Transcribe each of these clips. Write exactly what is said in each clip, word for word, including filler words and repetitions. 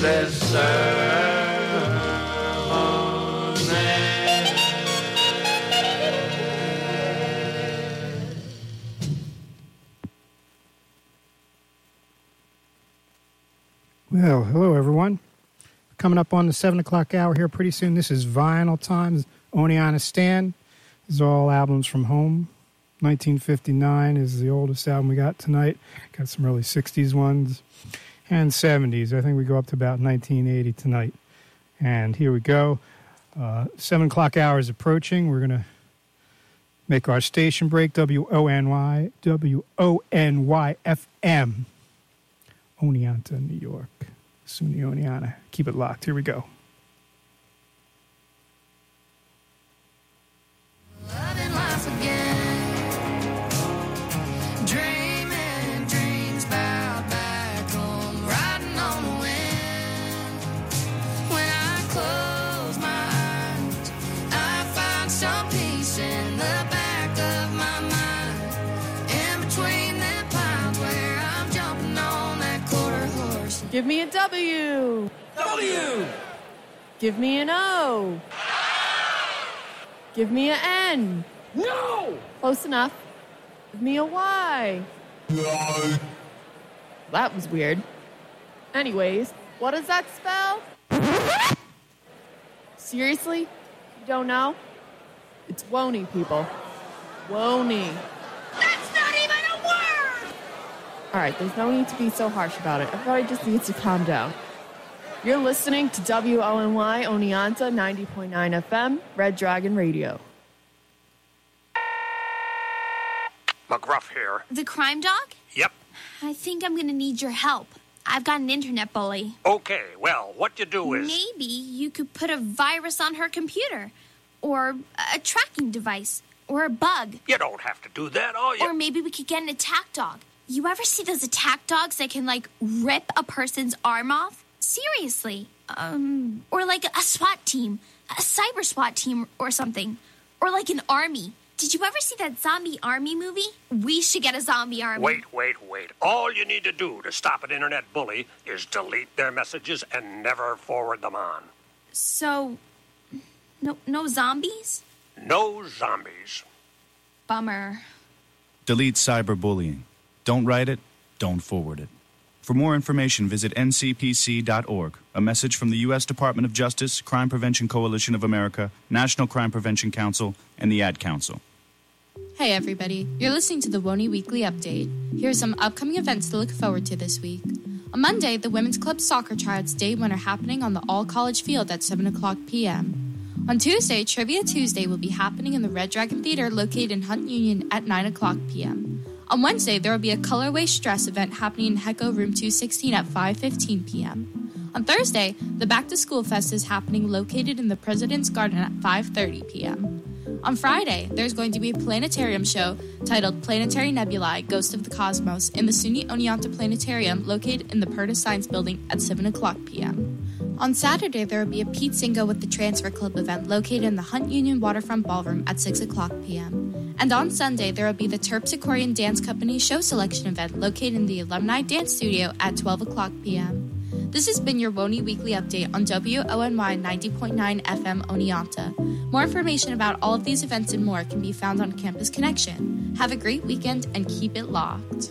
this sermon. Well, hello everyone. Coming up on the seven o'clock hour here pretty soon. This is Vinyl Times, Oneonta Stan. This is all albums from home. nineteen fifty-nine is the oldest album we got tonight. Got some early sixties ones and seventies. I think we go up to about nineteen eighty tonight. And here we go. Uh, seven o'clock hour is approaching. We're going to make our station break. W O N Y, W O N Y F M. Oneonta, New York. SUNY Oneonta. Keep it locked. Here we go. Loving life again. Dreaming dreams about back home. Riding on the wind. When I close my eyes, I find some peace in the back of my mind. In between the pines where I'm jumping on that quarter horse. Give me a W. W. Give me an O. Give me an N. No. Close enough. Give me a Y. No. That was weird. Anyways, what does that spell? Seriously? You don't know? It's Wony, people. Wony. That's not even a word! All right, there's no need to be so harsh about it. Everybody just needs to calm down. You're listening to W O N Y Oneonta ninety point nine F M, Red Dragon Radio. McGruff here. The crime dog? Yep. I think I'm going to need your help. I've got an internet bully. Okay, well, what you do is... Maybe you could put a virus on her computer. Or a tracking device. Or a bug. You don't have to do that, all you... Or maybe we could get an attack dog. You ever see those attack dogs that can, like, rip a person's arm off? Seriously. Um, or like a SWAT team. A cyber SWAT team or something. Or like an army. Did you ever see that zombie army movie? We should get a zombie army. Wait, wait, wait. All you need to do to stop an internet bully is delete their messages and never forward them on. So, no, no zombies? No zombies. Bummer. Delete cyberbullying. Don't write it, don't forward it. For more information, visit N C P C dot org. A message from the U S Department of Justice, Crime Prevention Coalition of America, National Crime Prevention Council, and the Ad Council. Hey everybody, you're listening to the Wony Weekly Update. Here are some upcoming events to look forward to this week. On Monday, the Women's Club Soccer Tryouts Day one are happening on the all-college field at seven o'clock p.m. On Tuesday, Trivia Tuesday will be happening in the Red Dragon Theater located in Hunt Union at nine o'clock p.m. On Wednesday, there will be a colorway stress event happening in Hecko Room two sixteen at five fifteen p.m. On Thursday, the Back to School Fest is happening located in the President's Garden at five thirty p.m. On Friday, there's going to be a planetarium show titled Planetary Nebulae, Ghost of the Cosmos in the SUNY Oneonta Planetarium located in the Purtis Science Building at seven o'clock p.m. On Saturday, there will be a Pete Singo with the Transfer Club event located in the Hunt Union Waterfront Ballroom at six o'clock p.m. And on Sunday, there will be the Terpsichorean Dance Company show selection event located in the Alumni Dance Studio at twelve o'clock p.m. This has been your Wony Weekly Update on W O N Y ninety point nine F M Oneonta. More information about all of these events and more can be found on Campus Connection. Have a great weekend and keep it locked.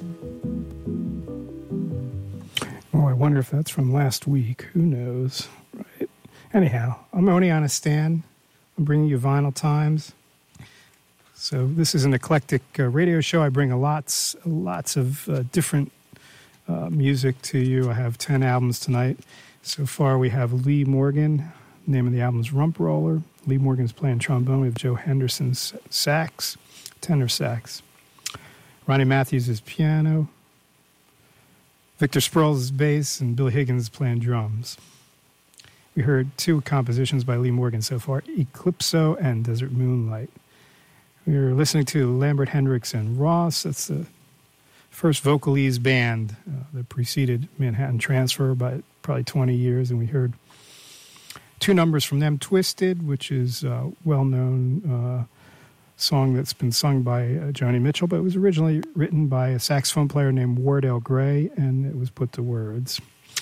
Oh, I wonder if that's from last week. Who knows? Right. Anyhow, I'm Oneonta Stan. I'm bringing you Vinyl Times. So this is an eclectic uh, radio show. I bring a lots, lots of uh, different uh, music to you. I have ten albums tonight. So far, we have Lee Morgan. The name of the album is Rump Roller. Lee Morgan's playing trombone. We have Joe Henderson's sax, tenor sax. Ronnie Matthews is piano. Victor Sproles is bass, and Billy Higgins is playing drums. We heard two compositions by Lee Morgan so far, Eclipso and Desert Moonlight. We were listening to Lambert Hendricks and Ross. That's the first vocalese band uh, that preceded Manhattan Transfer by probably twenty years, and we heard two numbers from them, Twisted, which is a well-known uh, song that's been sung by uh, Joni Mitchell, but it was originally written by a saxophone player named Wardell Gray, and it was put to words.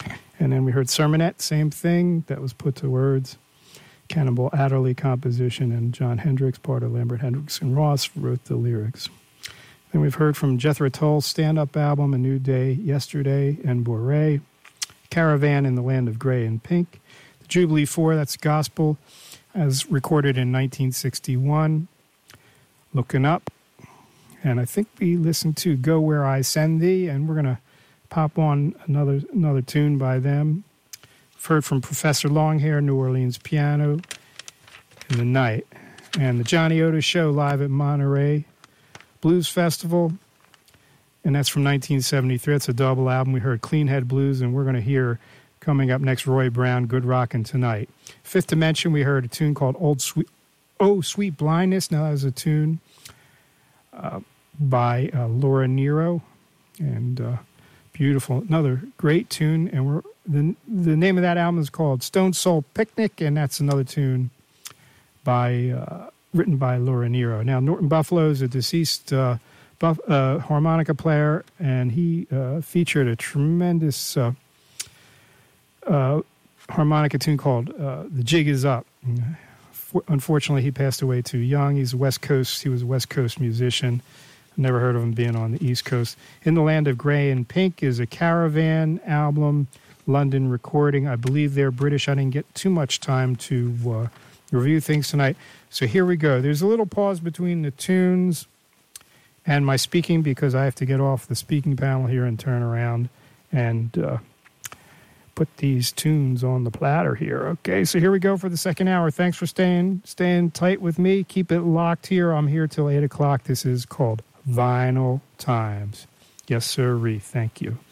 And then we heard Sermonette, same thing, that was put to words. Cannonball Adderley composition, and John Hendricks, part of Lambert Hendricks and Ross, wrote the lyrics. Then we've heard from Jethro Tull's stand-up album, A New Day, Yesterday, and Boré. Caravan in the Land of Gray and Pink. The Jubilee Four, that's gospel, as recorded in nineteen sixty-one. Looking Up. And I think we listened to Go Where I Send Thee, and we're going to pop on another another tune by them. We've heard from Professor Longhair, New Orleans Piano, in the Night. And the Johnny Otis Show live at Monterey Blues Festival, and that's from nineteen seventy-three. It's a double album. We heard Clean Head Blues, and we're going to hear, coming up next, Roy Brown, Good Rockin' Tonight. Fifth Dimension, we heard a tune called Old Sweet, Oh Sweet Blindness. Now that was a tune uh, by uh, Laura Nyro, and uh, beautiful, another great tune. And we're the the name of that album is called Stone Soul Picnic, and that's another tune by uh, written by Laura Nyro. Now, Norton Buffalo is a deceased uh, buff, uh, harmonica player, and he uh, featured a tremendous uh, uh, harmonica tune called uh, "The Jig Is Up." Unfortunately, he passed away too young. He's a West Coast. He was a West Coast musician. Never heard of him being on the East Coast. In the Land of Gray and Pink is a Caravan album, London recording. I believe they're British. I didn't get too much time to uh, review things tonight. So here we go. There's a little pause between the tunes and my speaking because I have to get off the speaking panel here and turn around and uh, put these tunes on the platter here. Okay, so here we go for the second hour. Thanks for staying staying tight with me. Keep it locked here. I'm here till eight o'clock. This is called Vinyl Times. Yes, sirree. Thank you.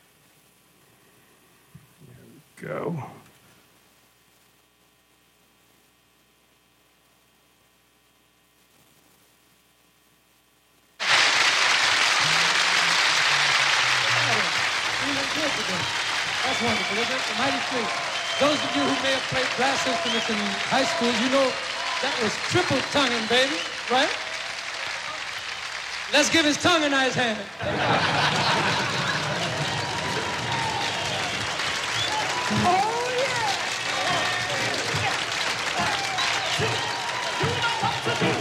There we go. That's wonderful, isn't it? The mighty treat. Those of you who may have played brass instruments in high school, you know that was triple tonguing, baby, right? Let's give his tongue a nice hand. Oh, yeah! You know what to do.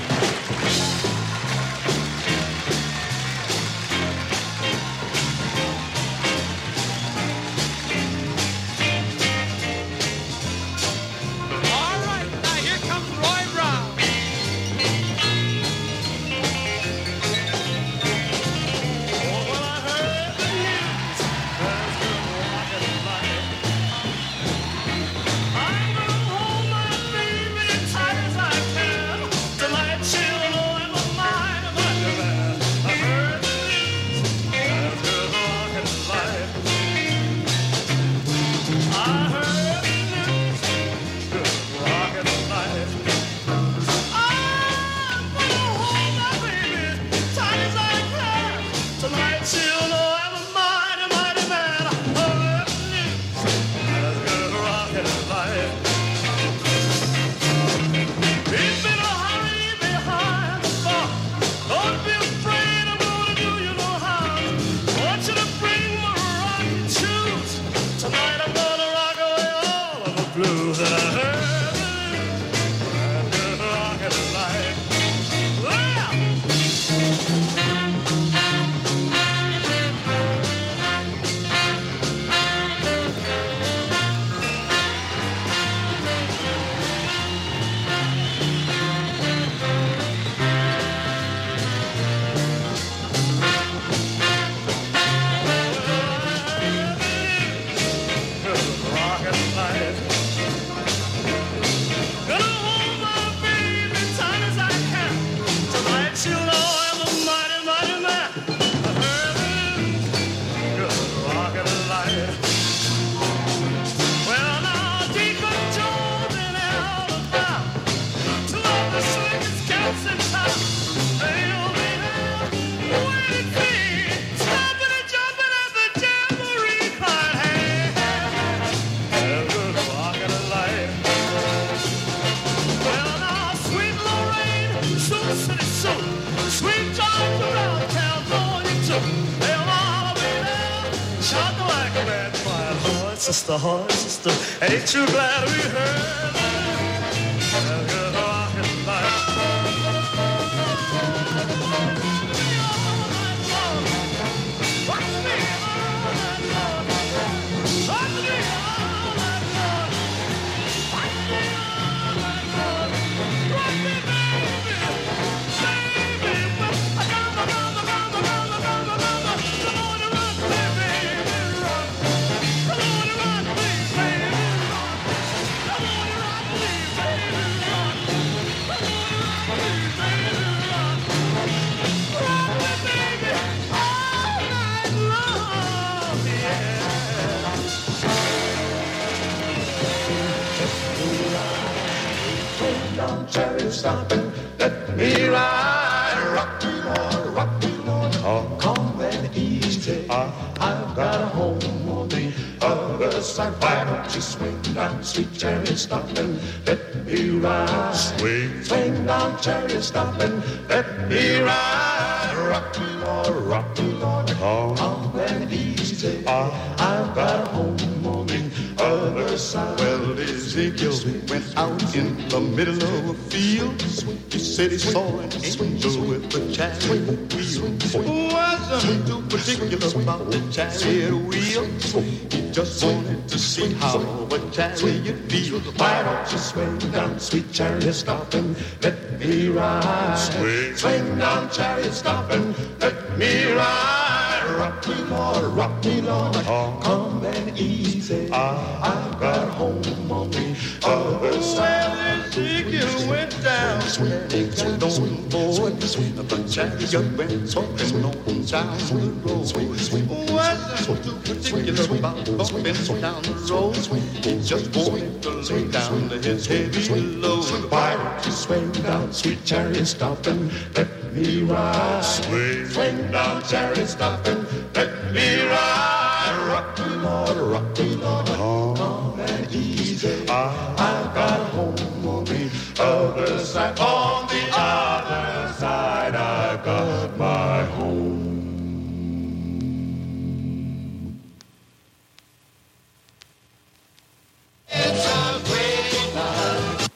sister, heart, sister. Ain't you glad we heard that good rockin' life? Cherry stopping, let me ride. Rock me, Lord, rock me, Lord. Oh, calm and easy. I, I've got a home on the other side. Why don't you swing down, sweet cherry stopping, let me ride. Swing, swing down, cherry stopping, let me ride. Rock me, Lord, rock me, Lord. Oh, calm and easy. I, I've got a home on the other side. Well, Ezekiel went out in the middle of a field. He said he saw an angel with a chariot wheel. Wasn't too particular about the chariot wheel. He just wanted to see how a chariot feels. Why don't you swing down, sweet chariot, stop and let me ride. Swing, swing down, chariot, stop and let me ride. Rock me, Lord, rock me, Lord. Oh, come and easy. I, I've got a home on the other side. Well, Ezekiel went down, swinging on board. The chariot went talking on down the road. Wasn't too particular about bumping down the road. He just wanted to lay down his heavy load. Why don't you swing down, sweet chariot, stop and let me ride. Swing, swing down, chariot, stop and let me ride. Rock me, Lord, rock me, Lord. Calm and easy. I've got a home on the other side. On the other side, I've got my home. It's a great night.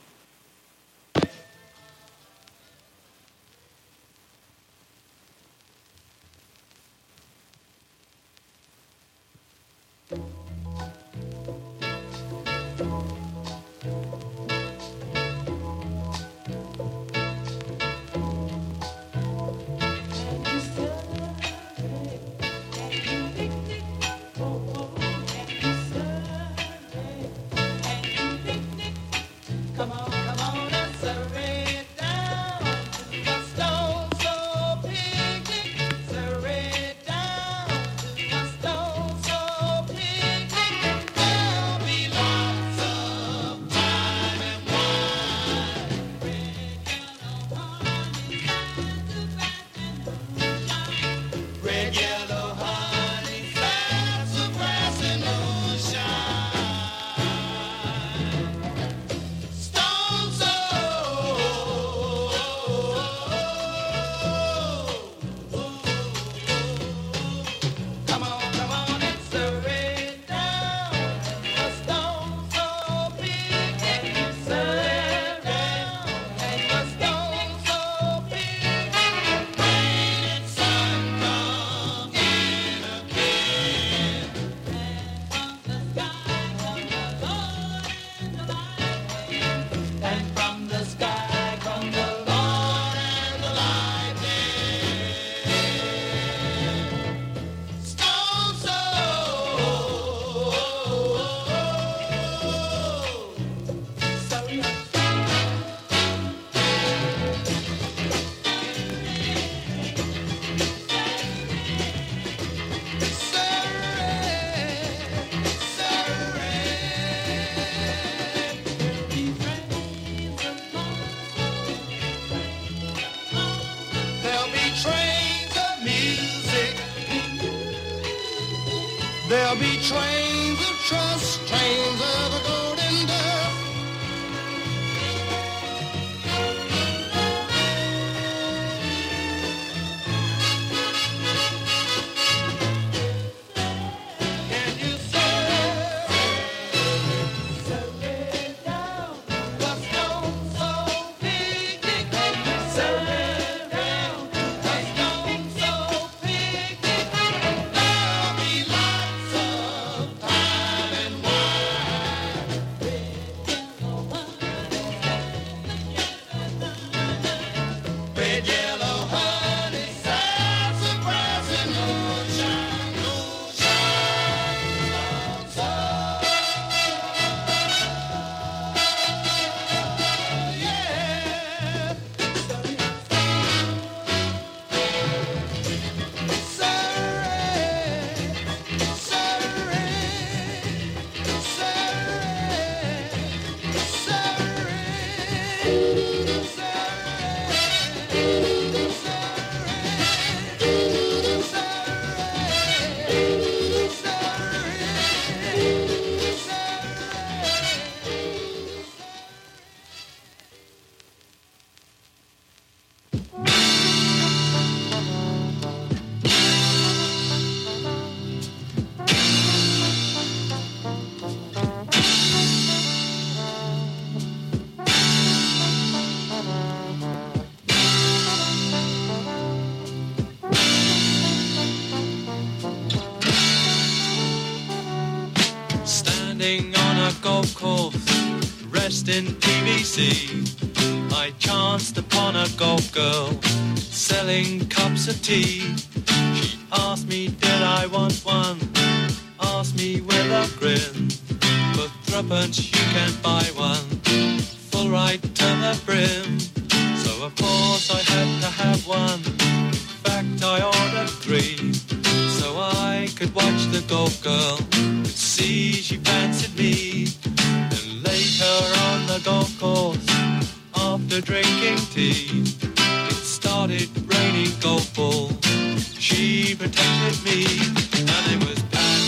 Standing on a golf course, rest in P V C, I chanced upon a golf girl selling cups of tea. She asked me did I want one, asked me with a grin, for threepence you can buy one, full right to the brim. So of course I had to have one, in fact I ordered three, so I could watch the golf girl, could see she fancied me. And later on the golf course, after drinking tea, it started raining golf balls. She protected me, and it was Pat.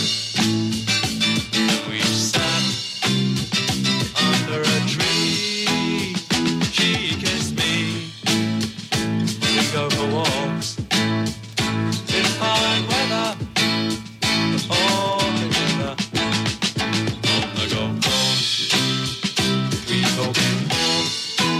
We sat under a tree. She kissed me. We go for walks in fine weather, all together on the golf course. We talk in walks.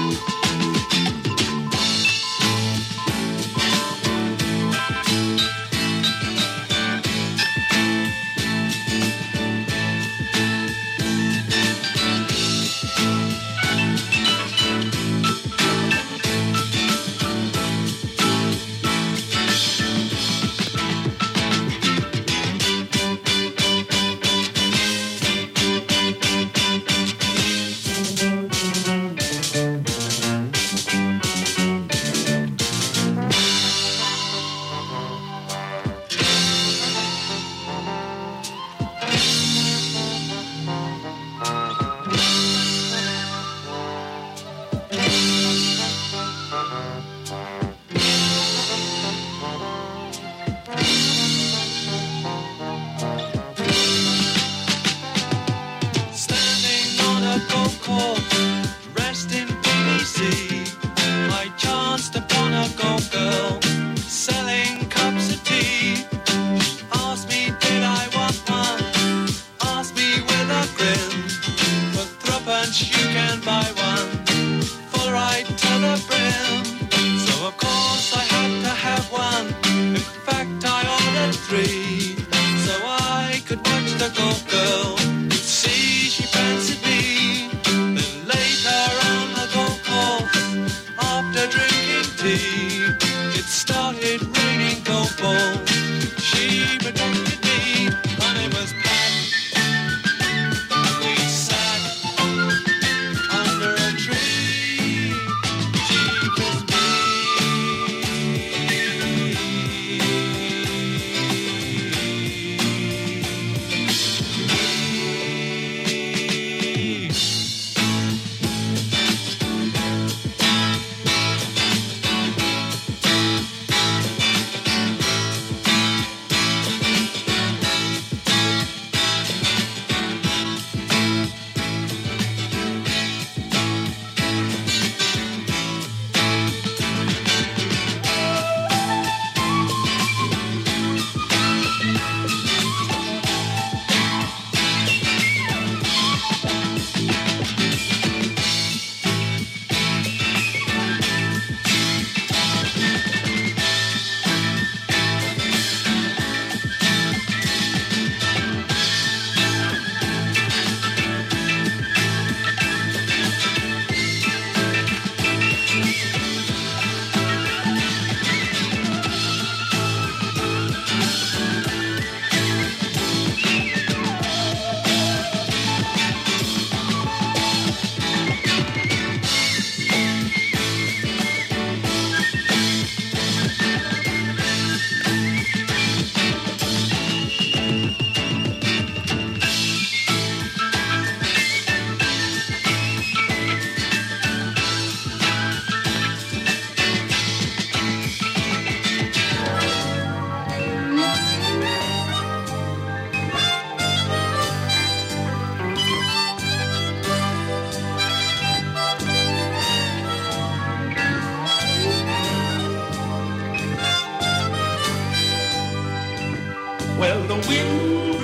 Well, the wind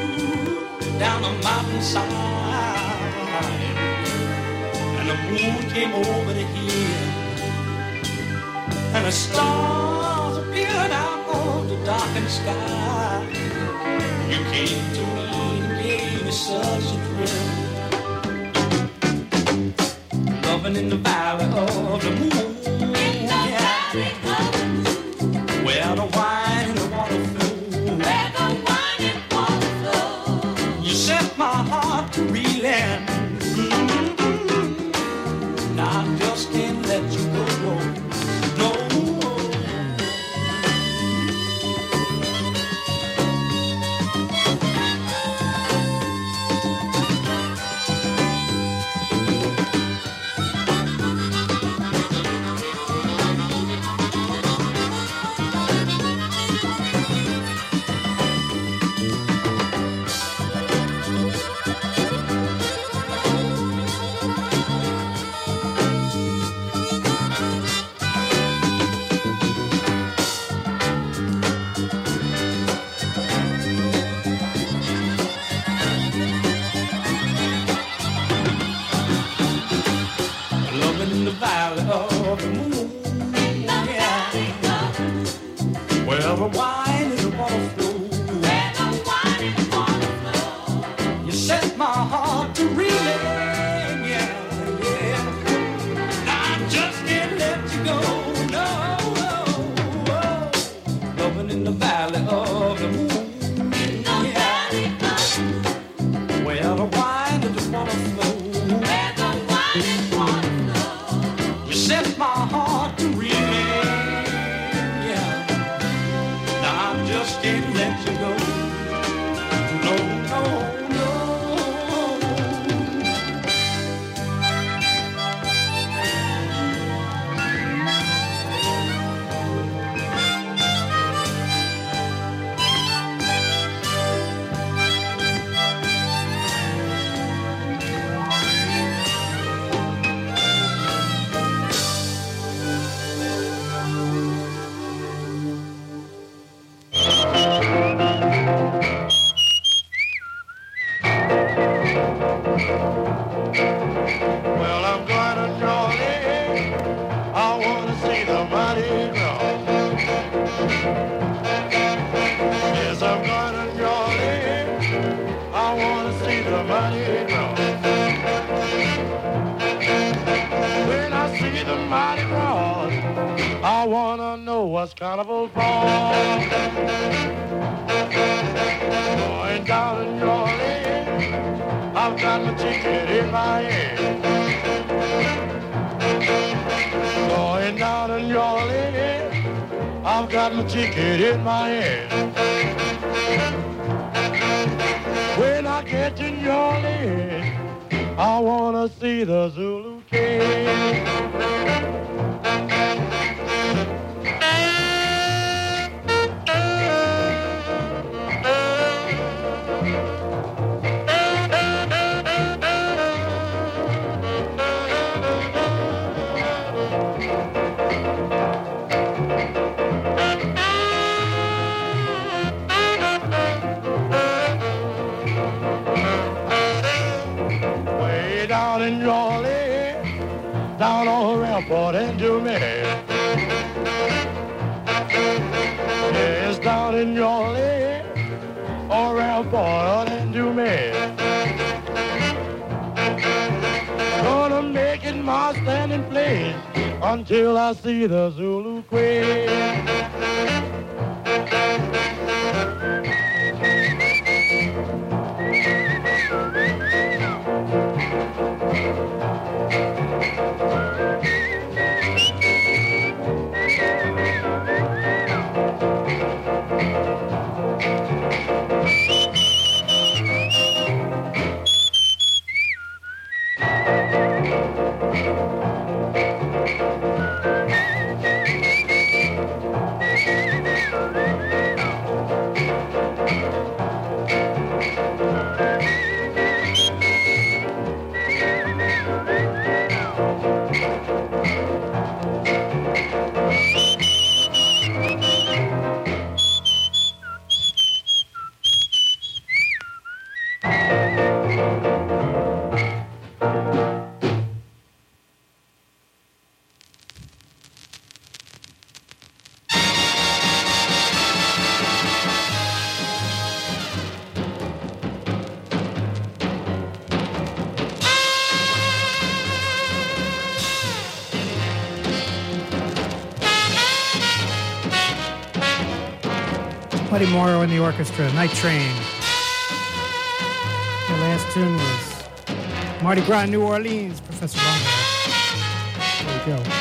blew down a mountainside, and the moon came over the hill, and the stars appeared out on the darkened sky. You came to me and gave me such a Loving in the valley of the moon. In the valley of the moon. Where the wine and the water flow. Where the wine and water flow. You set my heart to reeling. Mm-hmm. I just can't let you go. No. Carnival for going down in New Orleans. I've got my ticket in my hand. Going down in New Orleans. I've got my ticket in my hand. When I get to New Orleans, I wanna see the Zulu King. Down in New Orleans, down on the rampart in Dumas. Yes, down in New Orleans, on rampart in Dumas. Gonna make it my standing place until I see the Zulu Queen. Buddy Morrow and the orchestra, Night Train. The last tune was Mardi Gras, New Orleans, Professor Bungle. There we go.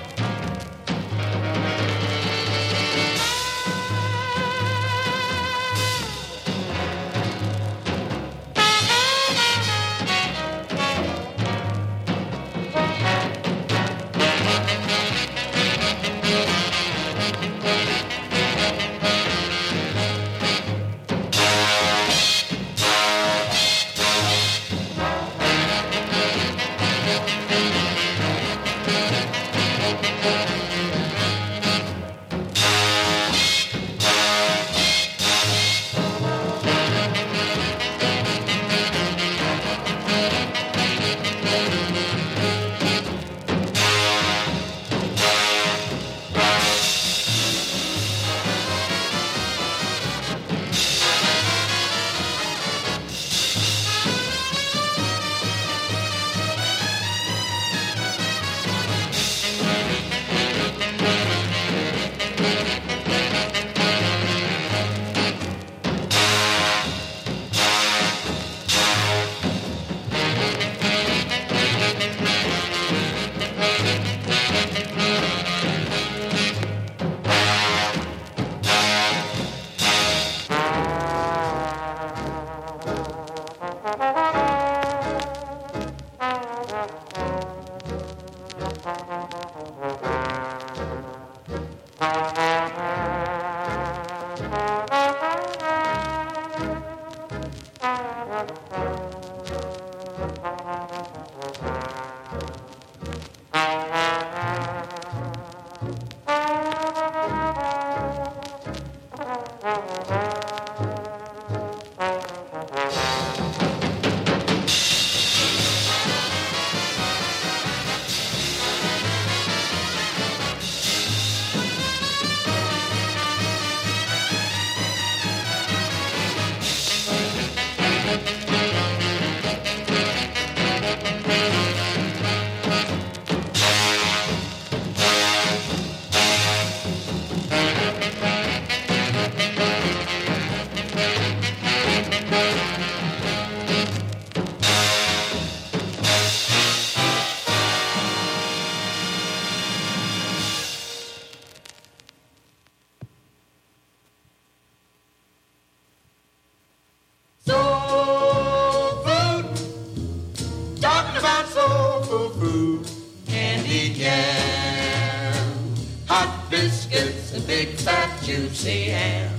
juicy ham.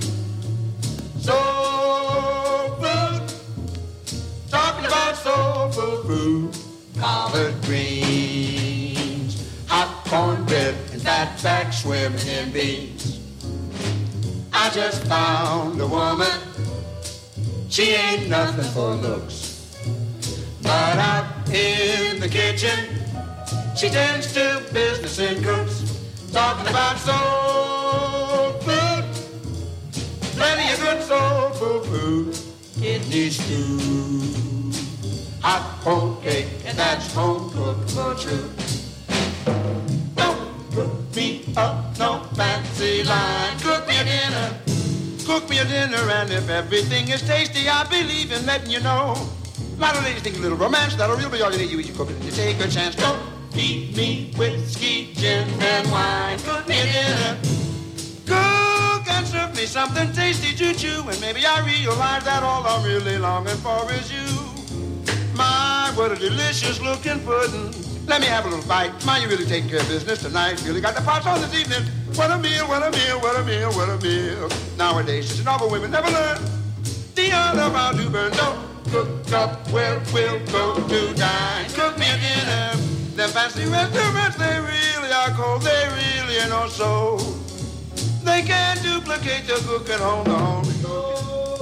Soul food, talking about soul food, collard greens, hot cornbread, and fatback swimming in beans. I just found a woman, she ain't nothing for looks, but out in the kitchen, she tends to business and cooks. Talking about soul food, plenty of good soul food, kidney stew, hot whole cake, and that's home cooked for true. Don't cook me up no fancy line, cook me a dinner, cook me a dinner, and if everything is tasty, I believe in letting you know. A lot of ladies think a little romance, that'll really be all you need. You eat, you cook it, and you take a chance. Don't feed me whiskey, gin, and wine. Cook me a dinner. Cook and serve me something tasty to chew. And maybe I realize that all I'm really longing for is you. My, what a delicious looking pudding. Let me have a little bite. My, you really taking care of business tonight. Really got the pots on this evening. What a meal, what a meal, what a meal, what a meal. Nowadays, just all the women never learn the art of how to burn. Don't cook up where we'll go to dine. Cook me a dinner. The fancy restaurants, they really are cold, they really are no so. They can't duplicate the cook at home, the homely cook.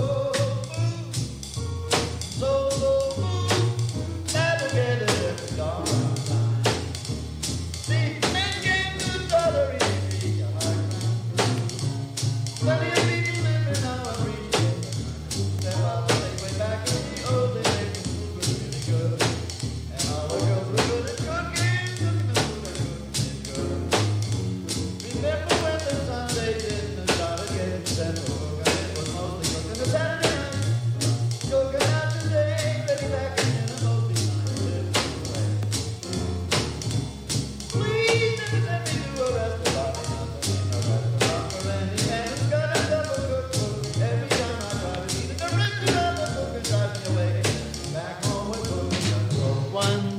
Never get it every darn time. See, men came to the dollar easy. Plenty of people living now and reading. Step out the way back in the old days, the food was really good. And all the girls were good at cooking. Remember when the Sunday dinner started getting settled, and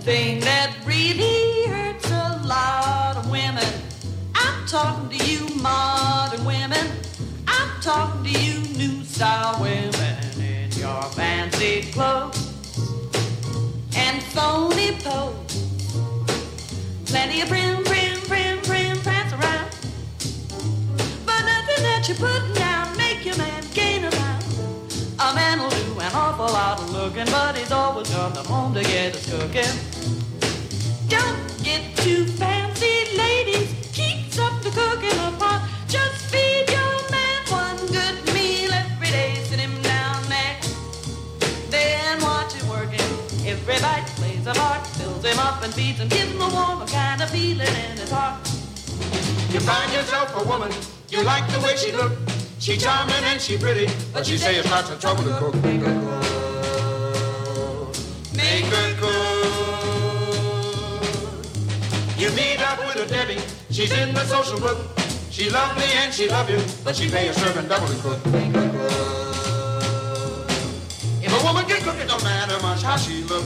thing that really hurts a lot of women. I'm talking to you modern women. I'm talking to you new style women in your fancy clothes and phony pose. Plenty of prim, prim, prim, prim, prance around, but nothing that you put down make your man gain around. A man will do an awful lot of looking, but he's always coming home to get his cooking. Don't get too fancy, ladies. Keeps up the cooking apart. Just feed your man one good meal every day. Sit him down next, then watch him working. Every bite plays a part, fills him up and feeds him, gives him a warm kind of feeling in his heart. You find yourself a woman, you like the way she look. She charming and she pretty, but you say it's lots of trouble to cook. Make her cook. Make her cook. You meet up with a Debbie, she's in the social book. She lovely and she love you, but she pay a servant double to cook. Make her cook. If a woman can cook, it don't matter much how she look.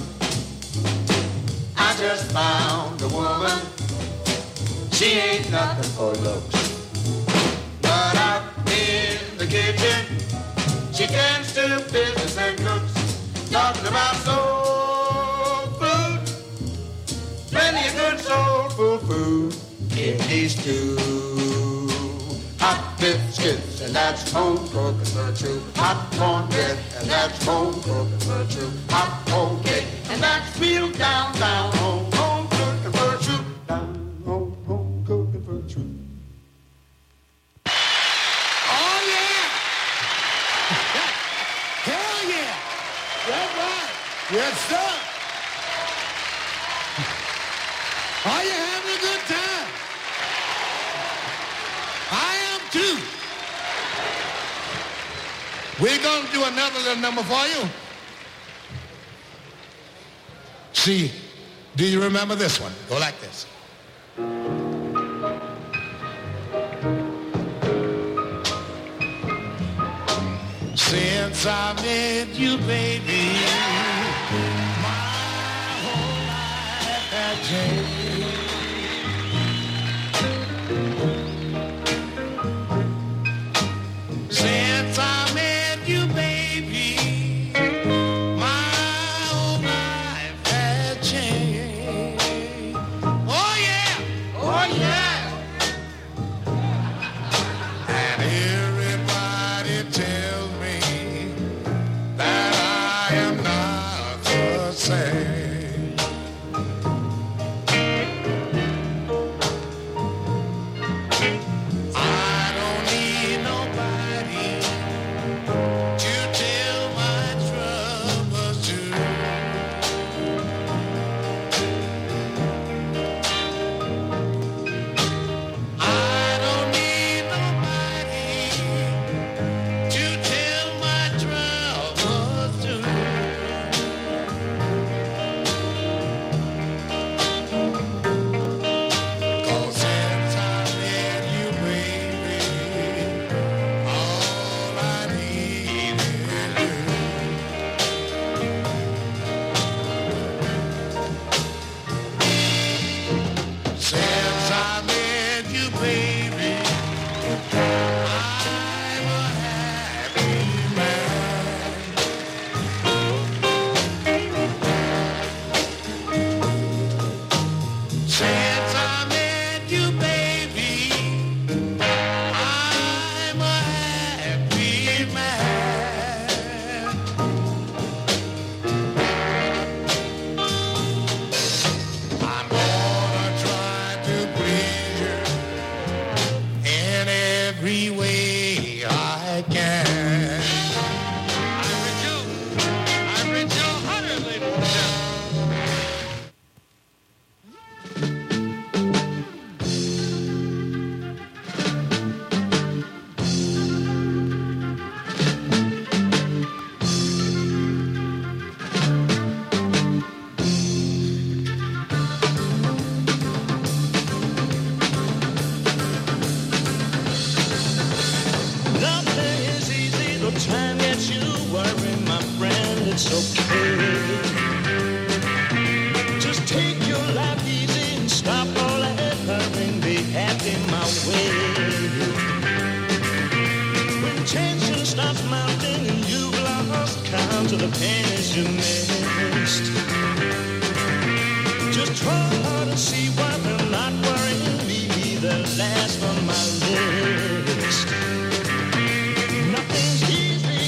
I just found a woman, she ain't nothing for looks. But out in the kitchen, she tends to business and cooks. Talking about soul food, plenty of good soul food food in these two. Hot biscuits, and that's home cooking for true. Hot cornbread, and that's home cooking for true. Hot home cake, and that's real down, down home, home cooking for true. Down home, home cooking for true. Oh, yeah! Hell yeah! That's right. Yes, sir. Are you having a good time? I am too. We're going to do another little number for you. See, do you remember this one? Go like this. Since I met you, baby, my whole life has changed. Since I met you, baby, my whole life has changed. Oh yeah, oh yeah. And everybody tells me that I am not the same. I don't need nobody to tell my troubles to. I don't need nobody to tell my troubles to. pennies you missed. Just try hard to see why they're not worrying me. They're last on my list. Nothing's easy.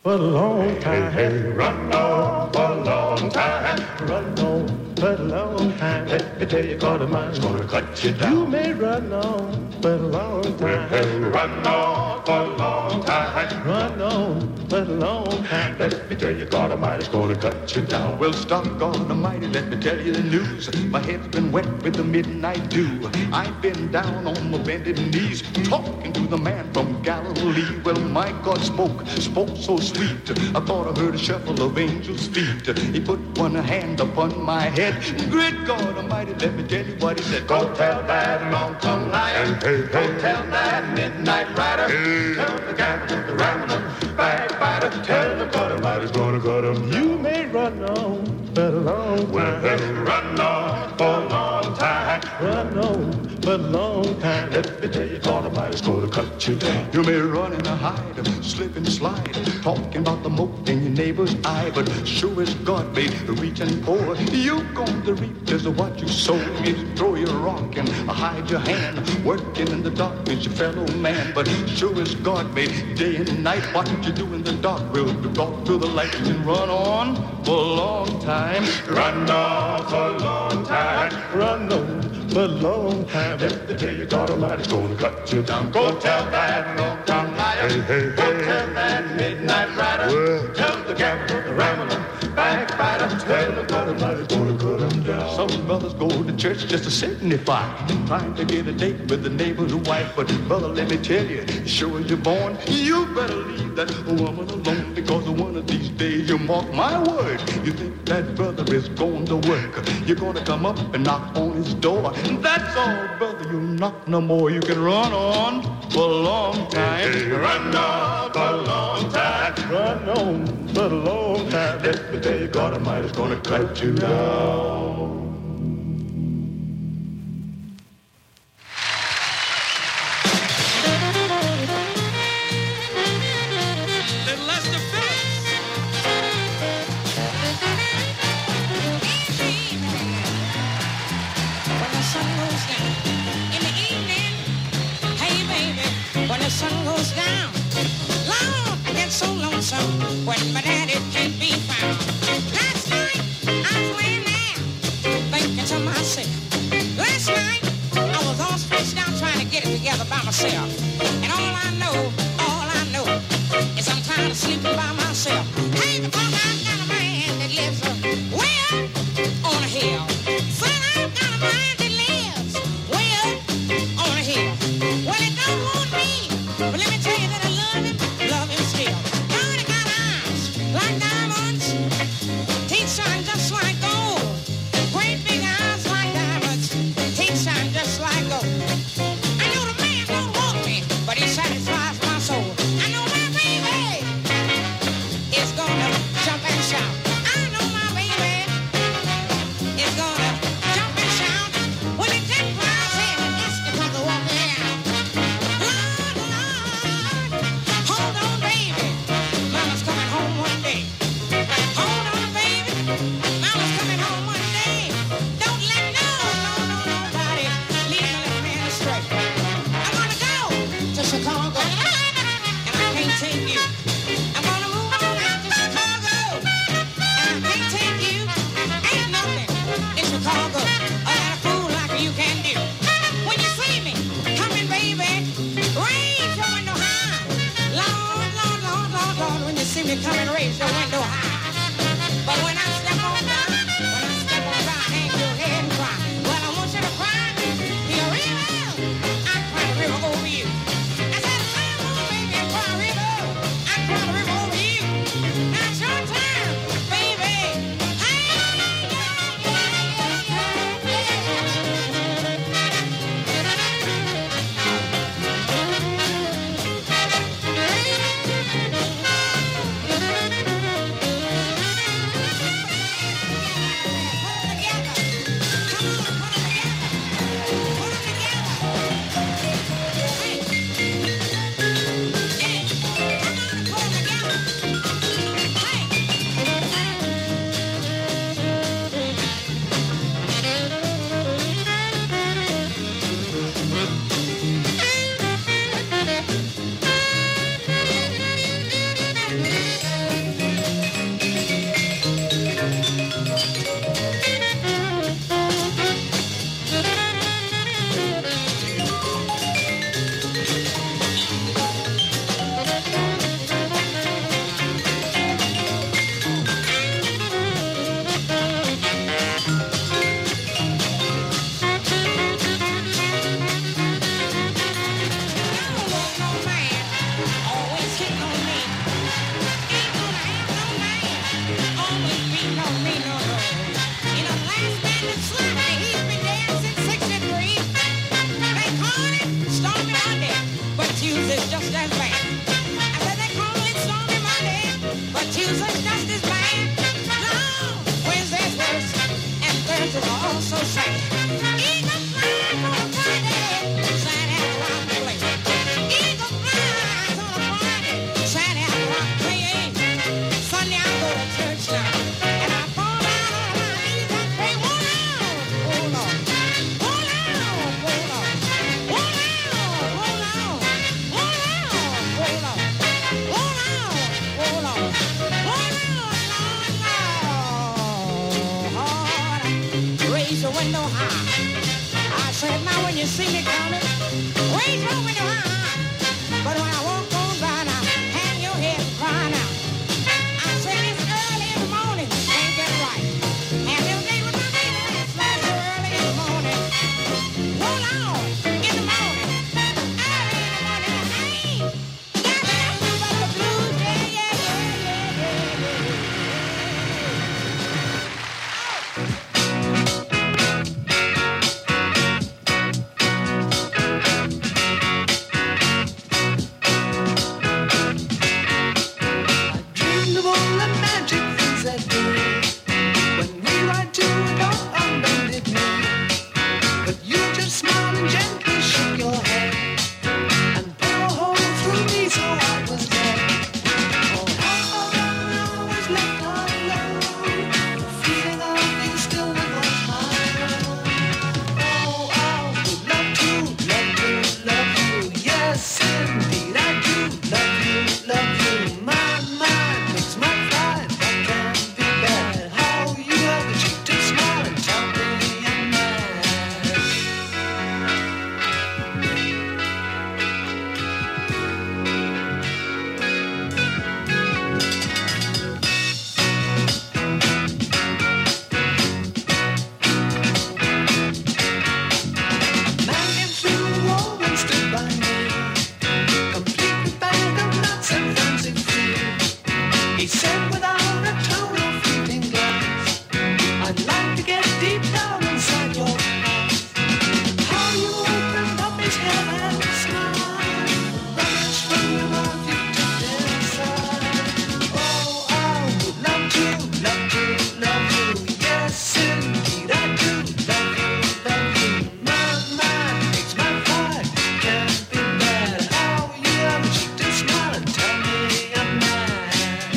for a long time. Hey, hey, run on for a long time. Run on for a long time. Let me tell you, God Almighty's gonna cut you down. You may run on for a long time. Hey, hey, run on for a long time. Run on for a long time. Let me tell you, God Almighty's gonna cut you down. Well, stop, God Almighty, let me tell you the news. My head's been wet with the midnight dew. I've been down on my bended knees, talking to the man from Galilee. Well, my God spoke, spoke so sweet. I thought I heard a shuffle of angels' feet. He put one hand upon my head. Great God Almighty, let me tell you what he said. Go tell that long-tongued liar. Hey, hey, Go tell that midnight rider. Hey. Tell the gambler, the rambler, backbiter. Tell the God Almighty's gonna cut him. You may run on for a long time. Well, hey, run on for a long time. Run on for a long time. Let me tell you, God Almighty's gonna cut you down. You may run and hide, slip and slide, talking about the mote in your neighbor's eye, but sure as God made reach and pour, you're going to reap just what you sow. You throw your rock and hide your hand, working in the dark with your fellow man, but sure as God made day and night, what you do in the dark will be brought to the light. You can run on for a long time. Run on for a long time. Run on for a long time. Let me tell you, God Almighty's gonna cut you down. Go tell that long-tongued liar. Hey, hey, Go hey, tell hey. that midnight rider. Well. Tell the gambler, the rambler, backbiter. Tell the God Almighty's gonna cut him down. Some brothers go to church just to signify, trying to get a date with the neighbor's wife. But brother, let me tell you, sure as you're born, you better leave that woman alone, because one of these days, you mark my word, you think that brother is going to work, you're gonna come up and knock on his door. That's all, brother, you knock no more. You can run on for a long time. Hey, run on for a long time. Run on for a long time. Let me tell you, God Almighty's gonna cut you down. The sun goes down. Lord, I get so lonesome when my daddy can't be found. Last night I was laying there thinking to myself. Last night I was all stressed out trying to get it together by myself. And all I know, all I know is I'm tired of sleeping by myself. Hey, because I've got a man that lives uh, way up on a hill. Son, I've got a man that lives way up on a hill. Well, it don't want me. But let me tell you that I love him, love him still. God, he got eyes like diamonds, teeth shine just like gold. Great big eyes like diamonds, teeth shine just like gold. I know the man don't want me, but he satisfies my soul. I know my baby is gonna jump and shout. I know my baby is gonna jump and shout when he takes my head and gets to come to walk me out. Hold on, baby. Mama's coming home one day. Hold on, baby. Mama's coming home one day. Don't let no, no, no, nobody lead my little man astray. I'm gonna go to Chicago, and I can't take you. I'm gonna move on out to Chicago, and I can't take you. Ain't nothing in Chicago that a fool like you can do. When you see me coming, baby, raise your window high. Lord, Lord, Lord, Lord, Lord, when you see me coming, raise your window high. But when I step on down, when I step on down, hang your head and cry. Well, I want you to cry me a river. I cry a river over you. I said, come on, baby, and cry a river. I cry a river over you. Now it's your turn, baby. Hey, yeah, yeah, yeah, yeah, yeah. said, now when you see me coming, raise your window high. But when I walk on by now, hang your head and cry now. I said it's early in the morning, can't get right. And this day with my baby, it's like so early in the morning. Roll on in the morning, early in the morning. Hey, got nothing but the blues, yeah, yeah, yeah, yeah, yeah, yeah. Dreamed of all the magic things that day when we ride to a dark unbended knee. But you just smiled and gently shook your head and put a hole through me so I was dead. Oh, how I was left all alone, feeling all things still was my own. Oh, I would love to, love to, love you. Yes, indeed, I do love you, love you. My mind makes my pride, that can't be bad. How you have the cheek to smile and tell me I'm mad. Man came through the wall and stood by me, completely bag of nuts and fancy free. He said without a tone of fleeting glance, I'd like to get deep down inside your eyes. How you opened up his head and smiled, rummaged from your mouth you took inside. Oh, I would love to, love to, love you. Yes, indeed I do love you, love you. My mind makes my pride, can't be bad. How you have a cheek to smile and tell me I'm mad.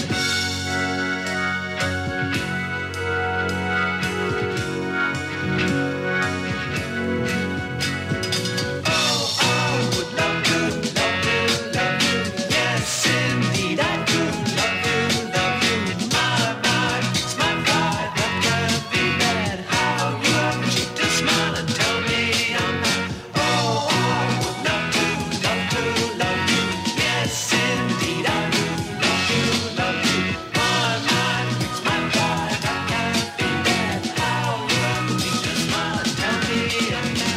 Oh, I would love to, love you, love you. Yes, indeed I do love you, love you. My mind makes my pride, that can't be bad. How you have a cheek to smile and tell me I'm mad. Oh, I would love to, love to, love you. Yes, indeed I do love you, love you. My mind makes my pride, that can't be bad. How you have a cheek to smile and tell me I'm mad.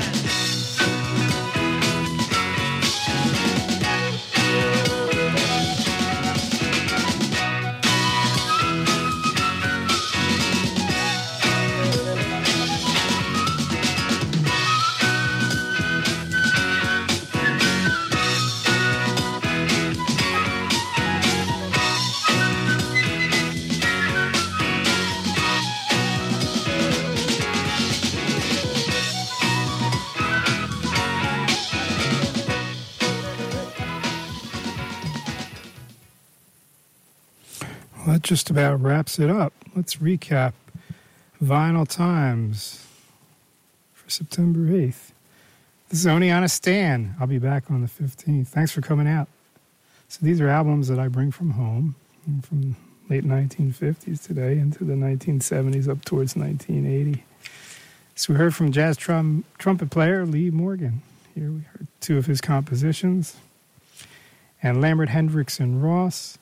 Well, that just about wraps it up. Let's recap Vinyl Times for September eighth. This is Oni on a Stand. I'll be back on the fifteenth. Thanks for coming out. So these are albums that I bring from home, from late nineteen fifties today into the nineteen seventies up towards nineteen eighty. So we heard from jazz trum- trumpet player Lee Morgan. Here we heard two of his compositions. And Lambert Hendricks and Ross.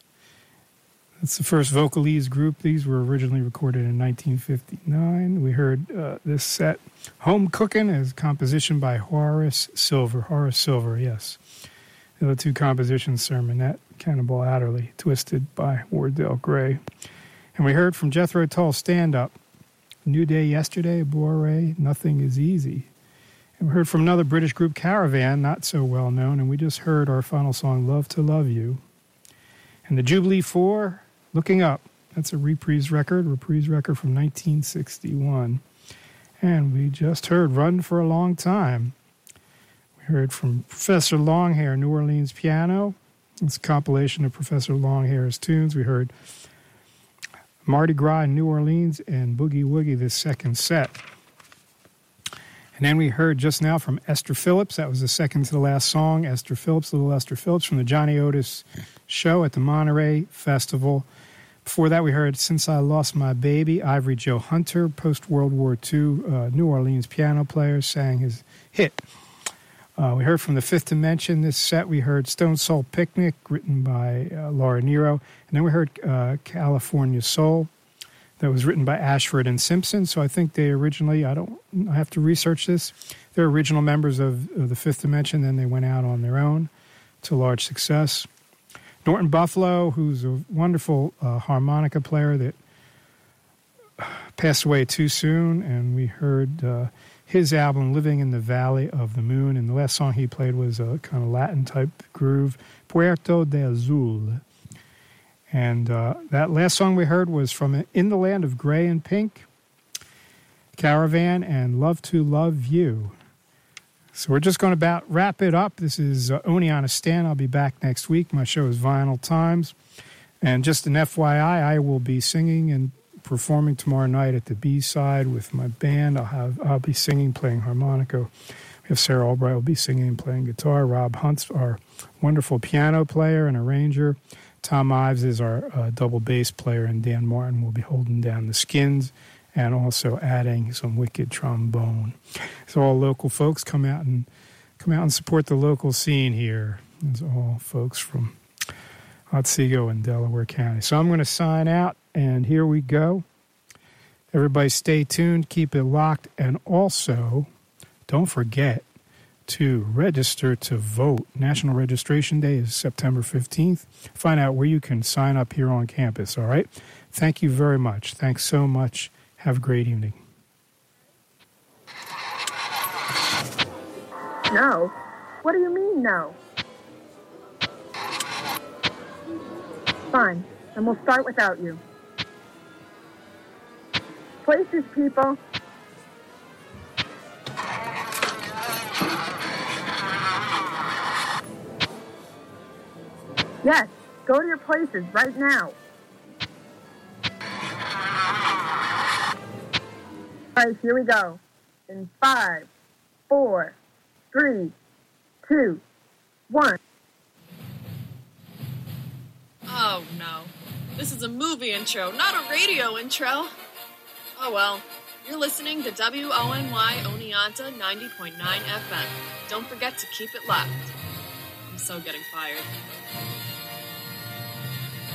That's the first vocalese group. These were originally recorded in nineteen fifty-nine. We heard uh, this set, Home Cookin', is composition by Horace Silver. Horace Silver, yes. The other two compositions, Sermonette, Cannonball Adderley, Twisted by Wardell Gray. And we heard from Jethro Tull, Stand Up, New Day Yesterday, Boire, Nothing Is Easy. And we heard from another British group, Caravan, not so well known, and we just heard our final song, Love to Love You. And the Jubilee Four, Looking Up. That's a reprise record, reprise record from nineteen sixty-one. And we just heard Run for a Long Time. We heard from Professor Longhair, New Orleans Piano. It's a compilation of Professor Longhair's tunes. We heard Mardi Gras in New Orleans and Boogie Woogie, the second set. And then we heard just now from Esther Phillips. That was the second to the last song. Esther Phillips, little Esther Phillips from the Johnny Otis show at the Monterey Festival. Before that, we heard Since I Lost My Baby. Ivory Joe Hunter, post-World War Two uh, New Orleans piano player, sang his hit. Uh, we heard from the Fifth Dimension. This set, we heard Stone Soul Picnic, written by uh, Laura Nero. And then we heard uh, California Soul, that was written by Ashford and Simpson. So I think they originally, I don't I have to research this, they're original members of, of the Fifth Dimension. Then they went out on their own to large success. Norton Buffalo, who's a wonderful uh, harmonica player that passed away too soon, and we heard uh, his album Living in the Valley of the Moon, and the last song he played was a kind of Latin-type groove, Puerto de Azul. And uh, that last song we heard was from In the Land of Gray and Pink, Caravan, and Love to Love You. So we're just going to about wrap it up. This is uh, Oneonta. I'll be back next week. My show is Vinyl Times. And just an F Y I, I will be singing and performing tomorrow night at the B-side with my band. I'll have I'll be singing, playing harmonica. We have Sarah Albright will be singing and playing guitar. Rob Hunt's our wonderful piano player and arranger. Tom Ives is our uh, double bass player, and Dan Martin will be holding down the skins and also adding some wicked trombone. So all local folks, come out and come out and support the local scene here. It's all folks from Otsego and Delaware County. So I'm going to sign out, and here we go. Everybody stay tuned, keep it locked, and also don't forget to register to vote. National Registration Day is September fifteenth. Find out where you can sign up here on campus, all right? Thank you very much. Thanks so much. Have a great evening. No? What do you mean, no? Fine, and we'll start without you. Places, people. Yes, go to your places right now. All right, here we go. In five, four, three, two, one. Oh, no. This is a movie intro, not a radio intro. Oh, well. You're listening to W O N Y Oneonta ninety point nine F M. Don't forget to keep it locked. I'm so getting fired.